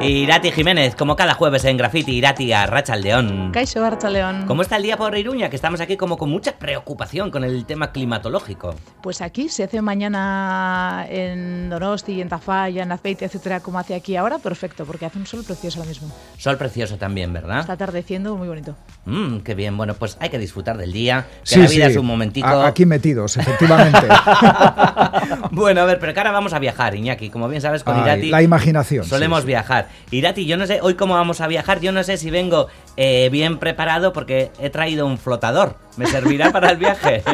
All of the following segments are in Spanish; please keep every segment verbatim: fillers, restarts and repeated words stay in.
Irati Jiménez, como cada jueves en Graffiti, Irati Arratsaldeon. Kaixo Arratsaldeon. ¿Cómo está el día por Iruña? Que estamos aquí como con mucha preocupación con el tema climatológico. Pues aquí se hace mañana en Donosti, en Tafalla, en Azpeitia, etcétera, como hace aquí ahora, perfecto, porque hace un sol precioso ahora mismo. Sol precioso también, ¿verdad? Está atardeciendo, muy bonito. Mmm, qué bien. Bueno, pues hay que disfrutar del día, que sí, la vida sí. es un momentico. A- aquí metidos, efectivamente. Bueno, a ver, pero que ahora vamos a viajar, Iñaki. Como bien sabes, con Ay, Irati la imaginación. solemos sí, sí. viajar. Irati, yo no sé hoy cómo vamos a viajar. Yo no sé si vengo eh, bien preparado porque he traído un flotador. ¿Me servirá para el viaje?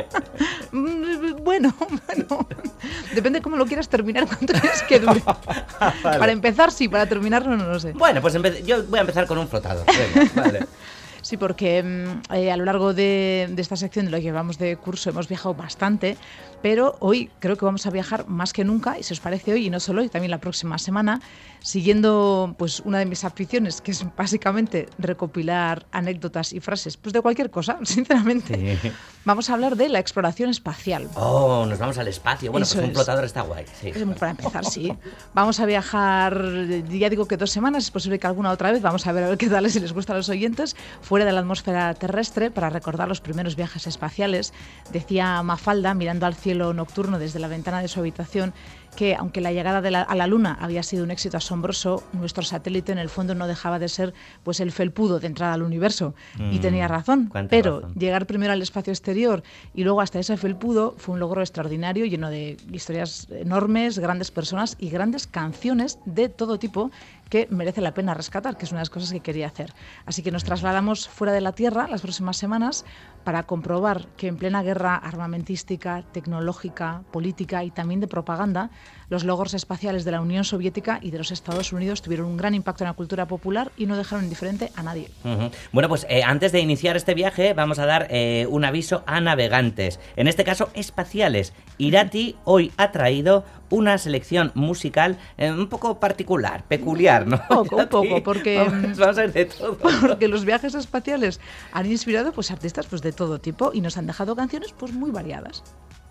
Bueno, bueno, depende cómo lo quieras terminar, cuánto quieres que dure. Vale. Para empezar sí, para terminarlo no lo sé. Bueno, pues empe- yo voy a empezar con un flotador. Venga, vale. Sí, porque eh, a lo largo de, de esta sección de lo que llevamos de curso hemos viajado bastante, pero hoy creo que vamos a viajar más que nunca, y si os parece hoy, y no solo hoy, también la próxima semana, siguiendo pues una de mis aficiones, que es básicamente recopilar anécdotas y frases pues de cualquier cosa, sinceramente. Sí. Vamos a hablar de la exploración espacial. Oh, nos vamos al espacio. Bueno, Eso pues un es. flotador está guay. Sí. Es para empezar, sí. Vamos a viajar, ya digo que dos semanas, es posible que alguna otra vez, vamos a ver a ver qué tal, si les gusta a los oyentes, fuera de la atmósfera terrestre, para recordar los primeros viajes espaciales. Decía Mafalda, mirando al cielo nocturno desde la ventana de su habitación, que aunque la llegada de la, a la Luna había sido un éxito asombroso, nuestro satélite en el fondo no dejaba de ser pues el felpudo de entrada al universo. Mm, y tenía razón, cuánta pero razón. llegar primero al espacio exterior y luego hasta ese felpudo fue un logro extraordinario, lleno de historias enormes, grandes personas y grandes canciones de todo tipo que merece la pena rescatar, que es una de las cosas que quería hacer. Así que nos trasladamos fuera de la Tierra las próximas semanas para comprobar que en plena guerra armamentística, tecnológica, política y también de propaganda, los logros espaciales de la Unión Soviética y de los Estados Unidos tuvieron un gran impacto en la cultura popular y no dejaron indiferente a nadie. Uh-huh. Bueno, pues eh, antes de iniciar este viaje vamos a dar eh, un aviso a navegantes, en este caso espaciales. Irati hoy ha traído una selección musical eh, un poco particular, peculiar, ¿no? Un poco, un Irati, poco, porque, vamos, vamos a ver de todo. porque los viajes espaciales han inspirado pues, artistas pues, de todo tipo y nos han dejado canciones pues, muy variadas.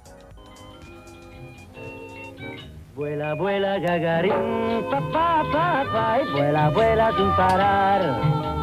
Vuela, vuela, Gagarín, pa, pa, pa, pa, y vuela, vuela sin parar.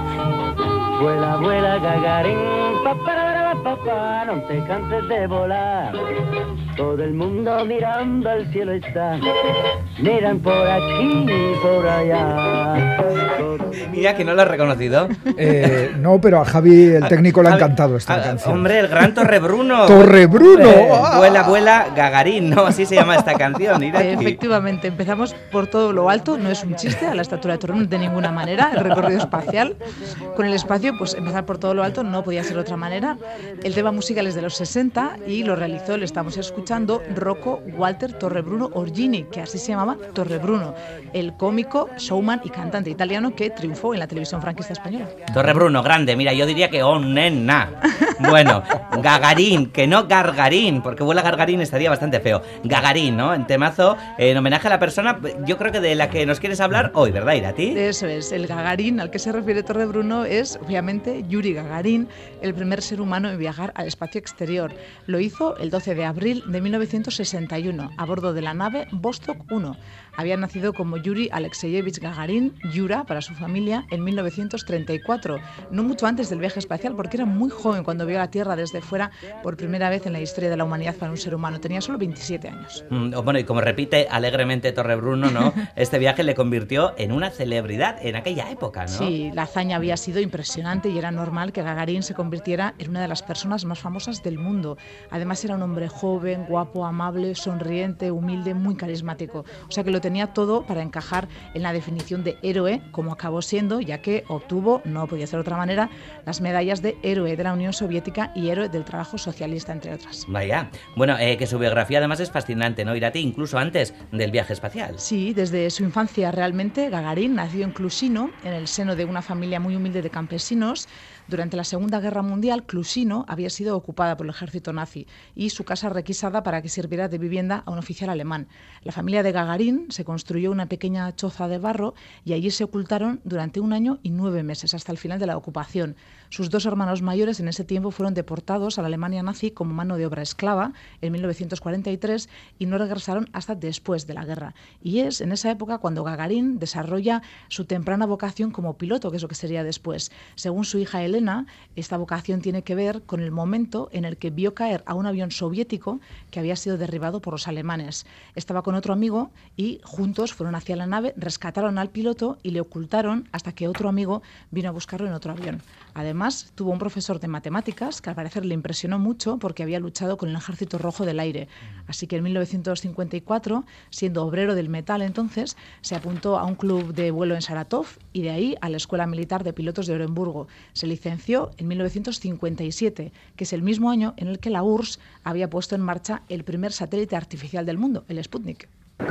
Vuela, vuela, Gagarín, pa, pa, pa, pa, pa, no te canses de volar. Todo el mundo mirando al cielo está, miran por aquí y por allá. Todo- Mira que no lo has reconocido. Eh, no, pero a Javi, el técnico, le ha Javi- encantado esta ah, canción. Hombre, el gran Torrebruno. ¡Torrebruno! Eh, ¡Ah! vuela, vuela, Gagarín, ¿no? Así se llama esta canción, Irati. Efectivamente, empezamos por todo lo alto, no es un chiste, a la estatura de Torrebruno de ninguna manera, el recorrido espacial. Con el espacio, pues empezar por todo lo alto no podía ser de otra manera. El tema musical es de los sesenta y lo realizó, le estamos escuchando, Rocco Walter Torrebruno Orgini, que así se llamaba Torrebruno, el cómico, showman y cantante italiano que triunfó en la televisión franquista española. Torrebruno, grande, mira, yo diría que oh, nena. Bueno, Gagarín, que no Gargarín, porque vuela Gargarín estaría bastante feo. Gagarín, ¿no? En temazo, eh, en homenaje a la persona, yo creo que de la que nos quieres hablar hoy, ¿verdad, Irati? Eso es, el Gagarín al que se refiere Torrebruno es, obviamente, Yuri Gagarin, el primer ser humano en viajar al espacio exterior. Lo hizo el doce de abril de mil novecientos sesenta y uno, a bordo de la nave Vostok uno. Había nacido como Yuri Alexeyevich Gagarin, Yura, para su familia, en mil novecientos treinta y cuatro, no mucho antes del viaje espacial, porque era muy joven cuando vio la Tierra desde fuera por primera vez en la historia de la humanidad para un ser humano. Tenía solo veintisiete años. Mm, bueno, y como repite alegremente Torrebruno, ¿no? Este viaje le convirtió en una celebridad en aquella época, ¿no? Sí, la hazaña había sido impresionante y era normal que Gagarin se convirtiera en una de las personas más famosas del mundo. Además era un hombre joven, guapo, amable, sonriente, humilde, muy carismático. O sea que lo tenía todo para encajar en la definición de héroe, como acabó siendo, ya que obtuvo, no podía ser de otra manera, las medallas de héroe de la Unión Soviética y héroe del trabajo socialista, entre otras. Vaya. Bueno, eh, que su biografía además es fascinante, ¿no, Irati? Incluso antes del viaje espacial. Sí, desde su infancia realmente, Gagarin nació en Clusino, en el seno de una familia muy humilde de campesinos. Durante la Segunda Guerra Mundial, Clusino había sido ocupada por el ejército nazi y su casa requisada para que sirviera de vivienda a un oficial alemán. La familia de Gagarin se construyó una pequeña choza de barro y allí se ocultaron durante un año y nueve meses, hasta el final de la ocupación. Sus dos hermanos mayores en ese tiempo fueron deportados a la Alemania nazi como mano de obra esclava en mil novecientos cuarenta y tres y no regresaron hasta después de la guerra. Y es en esa época cuando Gagarin desarrolla su temprana vocación como piloto, que es lo que sería después. Según su hija Elena, esta vocación tiene que ver con el momento en el que vio caer a un avión soviético que había sido derribado por los alemanes. Estaba con otro amigo y juntos fueron hacia la nave, rescataron al piloto y le ocultaron hasta que otro amigo vino a buscarlo en otro avión. Además, tuvo un profesor de matemáticas que al parecer le impresionó mucho porque había luchado con el Ejército Rojo del Aire. Así que en mil novecientos cincuenta y cuatro, siendo obrero del metal entonces, se apuntó a un club de vuelo en Saratov y de ahí a la Escuela Militar de Pilotos de Oremburgo. Se licenció en mil novecientos cincuenta y siete, que es el mismo año en el que la U R S S había puesto en marcha el primer satélite artificial del mundo, el Sputnik.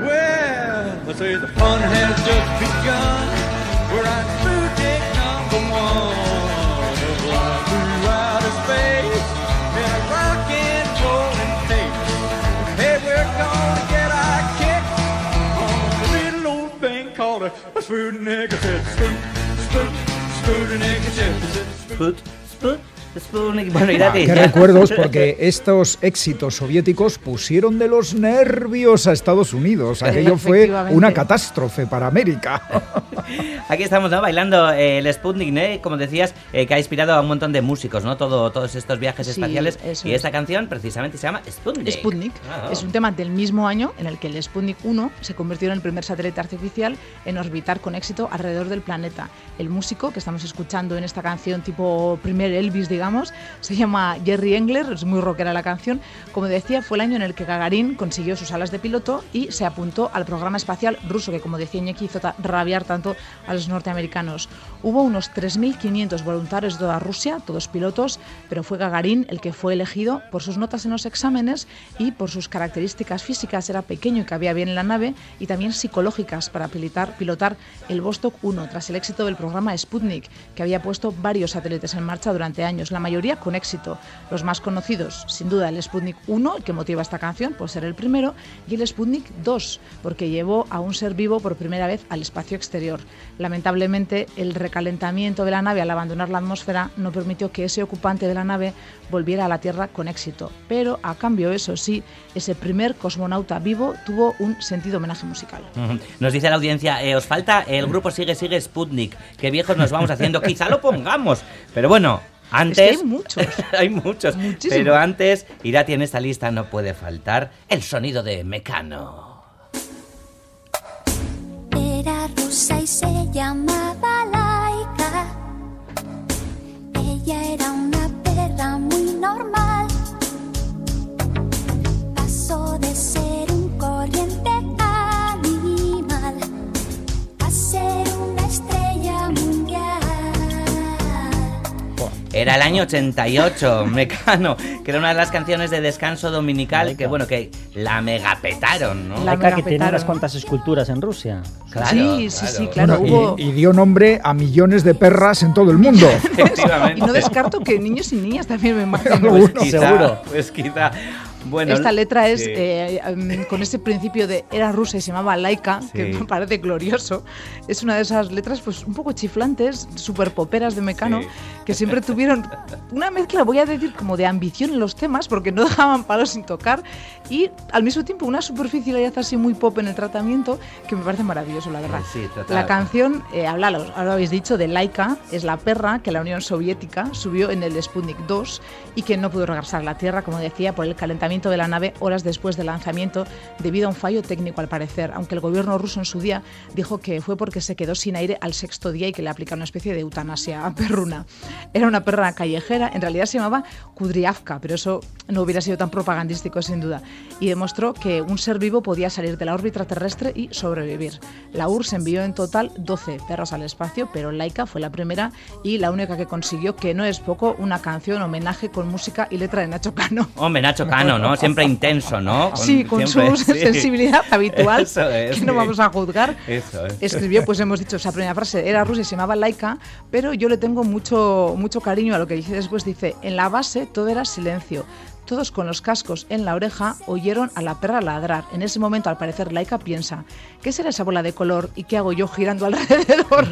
Well, let's say the fun has just begun. We're on Sputnik number one. We'll fly through outer space in a rock and rollin' pace. Hey, we're gonna get our kicks on a little old thing called a, a Sputnik. Sput, sput, Sputnik. Sput, sput. Sputnik. Bueno, Irati, Qué recuerdos, porque estos éxitos soviéticos pusieron de los nervios a Estados Unidos. Aquello fue una catástrofe para América. Aquí estamos, ¿no? Bailando eh, el Sputnik, ¿no? Como decías, eh, que ha inspirado a un montón de músicos, ¿no? Todo, todos estos viajes Sí, espaciales. eso Y es. esta canción precisamente se llama Sputnik. Sputnik. Ah, oh. Es un tema del mismo año en el que el Sputnik uno se convirtió en el primer satélite artificial en orbitar con éxito alrededor del planeta. El músico que estamos escuchando en esta canción tipo primer Elvis, digamos, se llama Jerry Engler, es muy rockera la canción. Como decía, fue el año en el que Gagarin consiguió sus alas de piloto y se apuntó al programa espacial ruso, que como decía Iñaki, hizo ta- rabiar tanto a los norteamericanos. Hubo unos tres mil quinientos voluntarios de toda Rusia, todos pilotos, pero fue Gagarin el que fue elegido por sus notas en los exámenes y por sus características físicas. Era pequeño y cabía bien en la nave, y también psicológicas para pilotar, pilotar el Vostok uno, tras el éxito del programa Sputnik, que había puesto varios satélites en marcha durante años, la mayoría con éxito. Los más conocidos, sin duda, el Sputnik uno, el que motiva esta canción, por ser el primero, y el Sputnik dos, porque llevó a un ser vivo por primera vez al espacio exterior. Lamentablemente, el recalentamiento de la nave al abandonar la atmósfera no permitió que ese ocupante de la nave volviera a la Tierra con éxito. Pero, a cambio, eso sí, ese primer cosmonauta vivo tuvo un sentido homenaje musical. Ujú. Nos dice la audiencia, eh, os falta el grupo Sigue Sigue Sputnik. Qué viejos nos vamos haciendo. Quizá lo pongamos. Pero bueno, antes... Es que hay muchos. hay muchos. Muchísimos. Pero antes, Irati, en esta lista no puede faltar el sonido de Mecano. Era rusa y se llamaba Laika. Ella era una perra muy normal. Pasó de ser un corriente animal a ser una estrella mundial. Era el año ochenta y ocho, Mecano, que era una de las canciones de descanso dominical que, bueno, que la megapetaron, ¿no? La Laika, que tiene megapetaron. unas cuantas esculturas en Rusia. Claro, sí, sí, sí, claro. Bueno, hubo... y, y dio nombre a millones de perras en todo el mundo. Efectivamente. Y no descarto que niños y niñas también me imagino. Pues Uno. quizá, Seguro. Pues quizá. Bueno, Esta letra es sí. eh, um, con ese principio de era rusa y se llamaba Laika, que Sí. me parece glorioso. Es una de esas letras pues un poco chiflantes, súper poperas de Mecano, Sí. que siempre tuvieron una mezcla, voy a decir, como de ambición en los temas, porque no dejaban palos sin tocar, y al mismo tiempo una superficialidad así muy pop en el tratamiento, que me parece maravilloso, la verdad. Sí, total. La canción, eh, habla, ahora lo habéis dicho, de Laika, es la perra que la Unión Soviética subió en el Sputnik dos y que no pudo regresar a la Tierra, como decía, por el calentamiento de la nave horas después del lanzamiento debido a un fallo técnico al parecer, aunque el gobierno ruso en su día dijo que fue porque se quedó sin aire al sexto día y que le aplicaron una especie de eutanasia perruna. Era una perra callejera, en realidad se llamaba Kudryavka, pero eso no hubiera sido tan propagandístico sin duda, y demostró que un ser vivo podía salir de la órbita terrestre y sobrevivir. La U R S S envió en total doce perros al espacio, pero Laika fue la primera y la única que consiguió, que no es poco, una canción homenaje con música y letra de Nacho Cano. Hombre, Nacho Cano, ¿no? Siempre intenso, ¿no? Con- Sí, con siempre, su sí. sensibilidad habitual, Eso es, que no sí. vamos a juzgar. Eso es. Escribió, pues hemos dicho, esa primera frase era rusa y se llamaba Laika, pero yo le tengo mucho, mucho cariño a lo que dice después. Dice, en la base todo era silencio, Todos con los cascos en la oreja oyeron a la perra ladrar. En ese momento, al parecer, Laika piensa, ¿qué será esa bola de color y qué hago yo girando alrededor?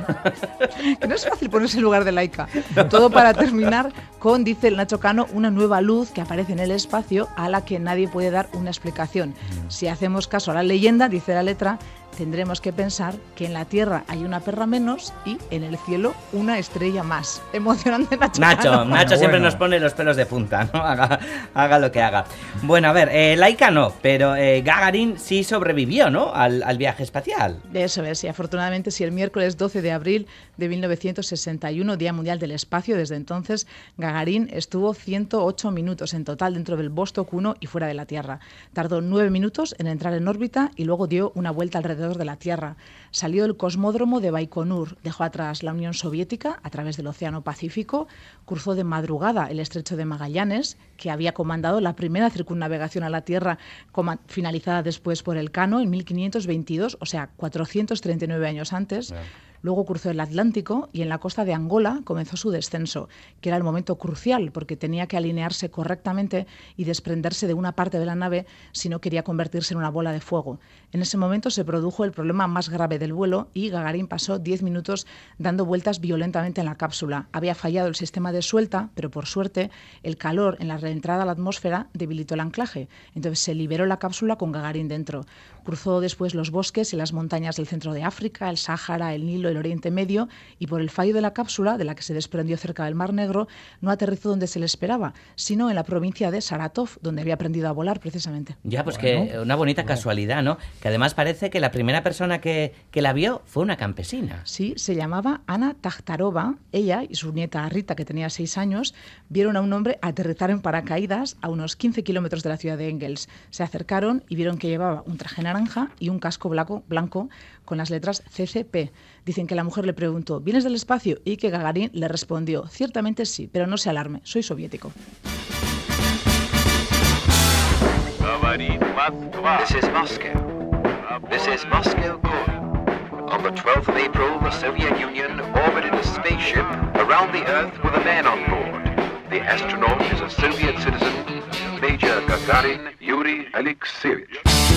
Que no es fácil ponerse en lugar de Laika. Todo para terminar con, dice el Nacho Cano, una nueva luz que aparece en el espacio a la que nadie puede dar una explicación. Si hacemos caso a la leyenda, dice la letra, tendremos que pensar que en la Tierra hay una perra menos y en el cielo una estrella más. Emocionante, Nacho. Nacho, Cano. Nacho Bueno, siempre bueno. nos pone los pelos de punta, ¿no? Haga, haga lo que haga. Bueno, a ver, eh, Laika no, pero eh, Gagarin sí sobrevivió, ¿no? Al, al viaje espacial. Eso es, y afortunadamente si el miércoles doce de abril de mil novecientos sesenta y uno, Día Mundial del Espacio, desde entonces Gagarin estuvo ciento ocho minutos en total dentro del Vostok uno y fuera de la Tierra. Tardó nueve minutos en entrar en órbita y luego dio una vuelta alrededor de la Tierra. Salió del cosmódromo de Baikonur, dejó atrás la Unión Soviética a través del Océano Pacífico, cruzó de madrugada el Estrecho de Magallanes, que había comandado la primera circunnavegación a la Tierra, coma- finalizada después por el Cano en mil quinientos veintidós, o sea, cuatrocientos treinta y nueve años antes. Claro. Luego cruzó el Atlántico y en la costa de Angola comenzó su descenso, que era el momento crucial porque tenía que alinearse correctamente y desprenderse de una parte de la nave si no quería convertirse en una bola de fuego. En ese momento se produjo el problema más grave del vuelo y Gagarin pasó diez minutos dando vueltas violentamente en la cápsula. Había fallado el sistema de suelta, pero por suerte el calor en la reentrada a la atmósfera debilitó el anclaje. Entonces se liberó la cápsula con Gagarin dentro. Cruzó después los bosques y las montañas del centro de África, el Sáhara, el Nilo, el Oriente Medio, y por el fallo de la cápsula, de la que se desprendió cerca del Mar Negro, no aterrizó donde se le esperaba, sino en la provincia de Saratov, donde había aprendido a volar precisamente. Ya, pues Bueno, que una bonita casualidad, ¿no? Que además parece que la primera persona que, que la vio fue una campesina. Sí, se llamaba Ana Takhtarova. Ella y su nieta Rita, que tenía seis años, vieron a un hombre aterrizar en paracaídas a unos quince kilómetros de la ciudad de Engels. Se acercaron y vieron que llevaba un traje naranja y un casco blanco, blanco con las letras C C P. Dicen que la mujer le preguntó, ¿vienes del espacio? Y que Gagarin le respondió, ciertamente sí, pero no se alarme, soy soviético. This is Moscow. This is Moscow calling. On the twelfth of April, the Soviet Union orbited a spaceship around the Earth with a man on board. The astronaut is a Soviet citizen, Major Gagarin Yuri Alexeyevich.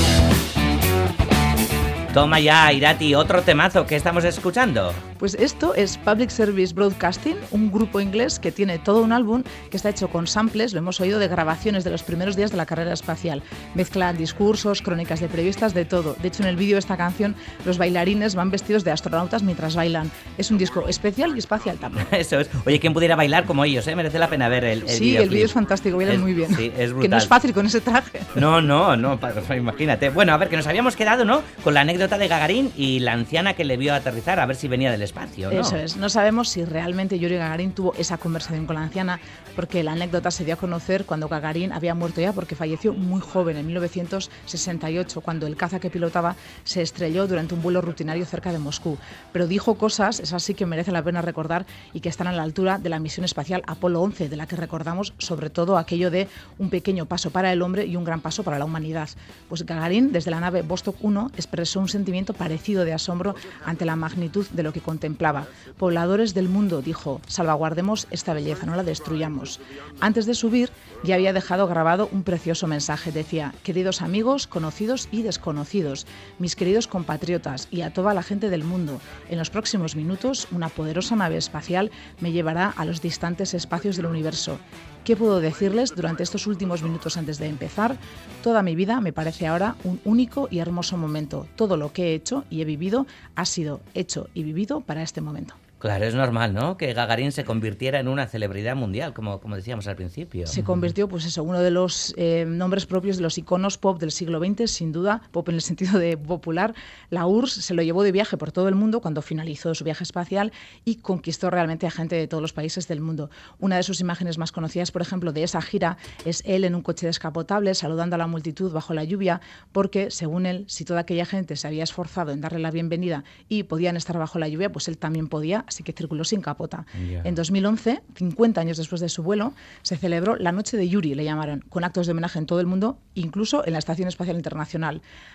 Toma ya, Irati, otro temazo que estamos escuchando. Pues esto es Public Service Broadcasting, un grupo inglés que tiene todo un álbum que está hecho con samples, lo hemos oído, de grabaciones de los primeros días de la carrera espacial. Mezclan discursos, crónicas de periodistas, de todo. De hecho, en el vídeo de esta canción, los bailarines van vestidos de astronautas mientras bailan. Es un disco especial y espacial también. Eso es. Oye, ¿quién pudiera bailar como ellos? ¿eh? Merece la pena ver el, el Sí, videoclip. el vídeo es fantástico, bailan Es- muy bien. Sí, es brutal. Que no es fácil con ese traje. No, no, no, pa- imagínate. Bueno, a ver, que nos habíamos quedado, ¿no? Con la anécdota de Gagarin y la anciana que le vio aterrizar, a ver si venía del espacio, ¿no? Eso es. No sabemos si realmente Yuri Gagarin tuvo esa conversación con la anciana, porque la anécdota se dio a conocer cuando Gagarin había muerto ya, porque falleció muy joven, en mil novecientos sesenta y ocho, cuando el caza que pilotaba se estrelló durante un vuelo rutinario cerca de Moscú. Pero dijo cosas, esas sí que merece la pena recordar y que están a la altura de la misión espacial Apolo once, de la que recordamos sobre todo aquello de un pequeño paso para el hombre y un gran paso para la humanidad. Pues Gagarin, desde la nave Vostok uno, expresó un sentimiento parecido de asombro ante la magnitud de lo que contemplaba. Pobladores del mundo, dijo, salvaguardemos esta belleza, no la destruyamos. Antes de subir, ya había dejado grabado un precioso mensaje. Decía, queridos amigos, conocidos y desconocidos, mis queridos compatriotas y a toda la gente del mundo, en los próximos minutos, una poderosa nave espacial me llevará a los distantes espacios del universo. ¿Qué puedo decirles durante estos últimos minutos antes de empezar? Toda mi vida me parece ahora un único y hermoso momento. Todo lo que he hecho y he vivido ha sido hecho y vivido para este momento. Claro, es normal, ¿no? Que Gagarin se convirtiera en una celebridad mundial, como, como decíamos al principio. Se convirtió, pues eso, uno de los eh, nombres propios de los iconos pop del siglo veinte, sin duda, pop en el sentido de popular. La U R S S se lo llevó de viaje por todo el mundo cuando finalizó su viaje espacial y conquistó realmente a gente de todos los países del mundo. Una de sus imágenes más conocidas, por ejemplo, de esa gira, es él en un coche descapotable saludando a la multitud bajo la lluvia, porque, según él, si toda aquella gente se había esforzado en darle la bienvenida y podían estar bajo la lluvia, pues él también podía, así que circuló sin capota. Yeah. En dos mil once, cincuenta años después de su vuelo, se celebró la Noche de Yuri, le llamaron, con actos de homenaje en todo el mundo, incluso en la Estación Espacial Internacional.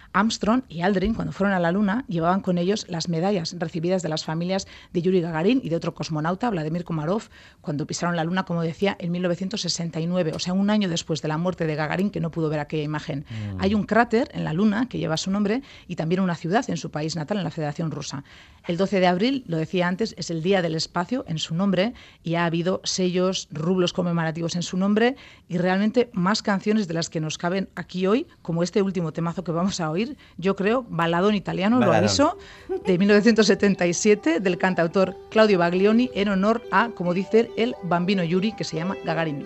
Armstrong y Aldrin, cuando fueron a la Luna, llevaban con ellos las medallas recibidas de las familias de Yuri Gagarin y de otro cosmonauta, Vladimir Komarov, cuando pisaron la Luna, como decía, en mil novecientos sesenta y nueve, o sea, un año después de la muerte de Gagarin, que no pudo ver aquella imagen. Mm. Hay un cráter en la Luna que lleva su nombre y también una ciudad en su país natal, en la Federación Rusa. El doce de abril, lo decía antes, es el Día del Espacio en su nombre y ha habido sellos, rublos conmemorativos en su nombre y realmente más canciones de las que nos caben aquí hoy, como este último temazo que vamos a oír. Yo creo, Baladón italiano, Baladón. Lo aviso, de mil novecientos setenta y siete, del cantautor Claudio Baglioni, en honor a, como dice el bambino Yuri, que se llama Gagarin.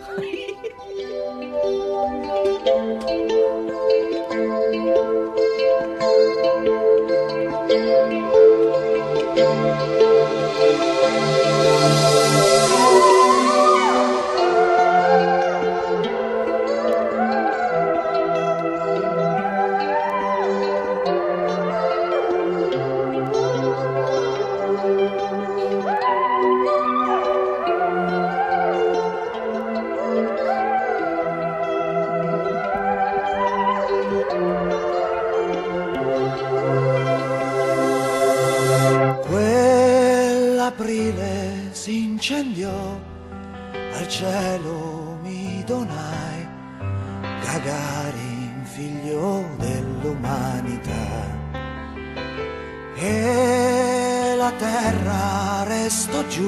Quell'aprile si incendiò, al cielo mi donai, Gagarin, figlio dell'umanità, e la terra restò giù,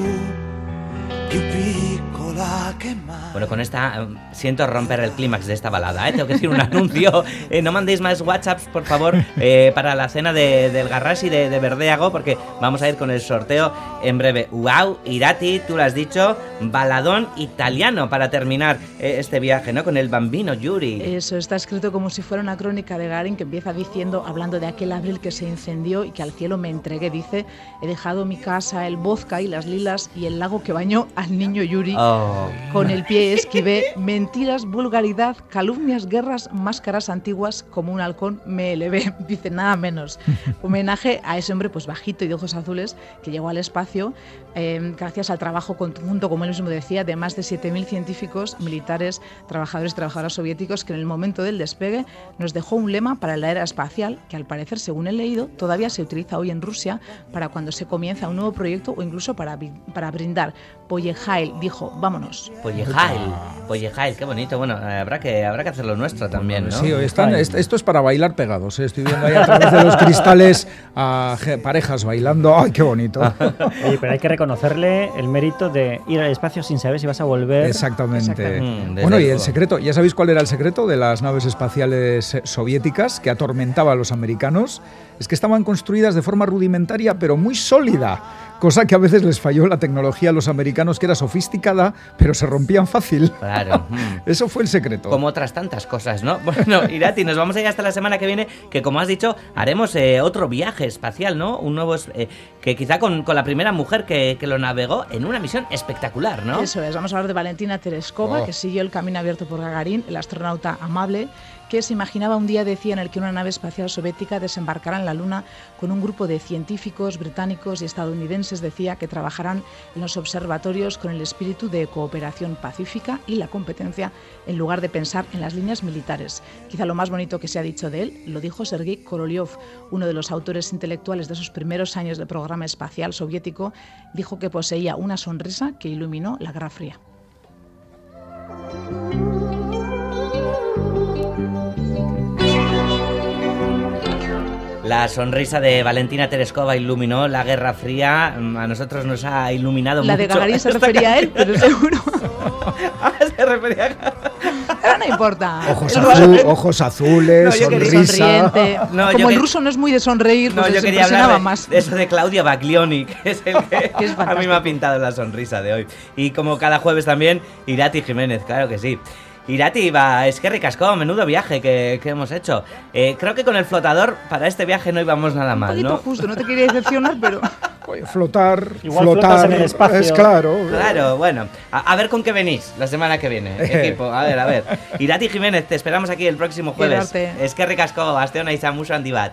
più piccola che mai. Bueno, con esta um, siento romper el clímax de esta balada, ¿eh? Tengo que decir un anuncio. Eh, no mandéis más WhatsApps, por favor, eh, para la cena de, del Garrasi de, de Verdeago, porque vamos a ir con el sorteo en breve. Wow, Irati, tú lo has dicho, baladón italiano para terminar eh, este viaje, ¿no? Con el bambino Yuri. Eso, está escrito como si fuera una crónica de Gagarin que empieza diciendo, hablando de aquel abril que se incendió y que al cielo me entregué, dice, he dejado mi casa, el vodka y las lilas y el lago que bañó al niño Yuri. Oh. Con el pie esquivé mentiras, vulgaridad, calumnias, guerras, máscaras antiguas, como un halcón me elevé, dice nada menos. Homenaje a ese hombre pues bajito y de ojos azules que llegó al espacio eh, gracias al trabajo conjunto, como él mismo decía, de más de siete mil científicos, militares, trabajadores y trabajadoras soviéticos, que en el momento del despegue nos dejó un lema para la era espacial que al parecer, según he leído, todavía se utiliza hoy en Rusia para cuando se comienza un nuevo proyecto o incluso para, para brindar. Pollejail dijo, vámonos. Pollejail, Pollejail, qué bonito. Bueno, habrá que habrá que hacerlo nuestro también, ¿no? Sí, están, esto es para bailar pegados, ¿eh? Estoy viendo ahí a través de los cristales a parejas bailando. ¡Ay, qué bonito! Oye, pero hay que reconocerle el mérito de ir al espacio sin saber si vas a volver. Exactamente. Exactamente. Mm, bueno, y el secreto, ¿ya sabéis cuál era el secreto de las naves espaciales soviéticas que atormentaba a los americanos? Es que estaban construidas de forma rudimentaria, pero muy sólida. Cosa que a veces les falló la tecnología a los americanos, que era sofisticada, pero se rompían fácil. Claro. Eso fue el secreto. Como otras tantas cosas, ¿no? Bueno, Irati, nos vamos a ir hasta la semana que viene, que como has dicho, haremos eh, otro viaje espacial, ¿no? Un nuevo, eh, que quizá con, con la primera mujer que, que lo navegó en una misión espectacular, ¿no? Eso es, vamos a hablar de Valentina Tereskova, Oh. que siguió el camino abierto por Gagarin, el astronauta amable, que se imaginaba un día, decía, en el que una nave espacial soviética desembarcará en la Luna con un grupo de científicos británicos y estadounidenses, decía, que trabajarán en los observatorios con el espíritu de cooperación pacífica y la competencia en lugar de pensar en las líneas militares. Quizá lo más bonito que se ha dicho de él lo dijo Sergei Korolev, uno de los autores intelectuales de esos primeros años del programa espacial soviético. Dijo que poseía una sonrisa que iluminó la Guerra Fría. La sonrisa de Valentina Tereskova iluminó la Guerra Fría. A nosotros nos ha iluminado la mucho. La de Gagarin se refería a él, pero seguro. Ah, se refería a... Pero no importa. Ojos, azul, ojos azules, no, sonrisa. Sonriente. No, Como el que... ruso no es muy de sonreír, no, pues yo se quería hablar de, más. de eso de Claudia Baglioni, que es el que, que es a mí me ha pintado la sonrisa de hoy. Y como cada jueves también, Irati Jiménez, claro que sí. Irati, va, es que ricasco, menudo viaje que, que hemos hecho. Eh, creo que con el flotador para este viaje no íbamos nada mal, un poquito ¿no? justo, no te quería decepcionar, pero... Oye, flotar, igual flotar, en el espacio. Es claro. Claro, bueno. A, a ver con qué venís la semana que viene, equipo. A ver, a ver. Irati Jiménez, te esperamos aquí el próximo jueves. Quedarte. Es que ricasco, Asteona y Samuso Andibat.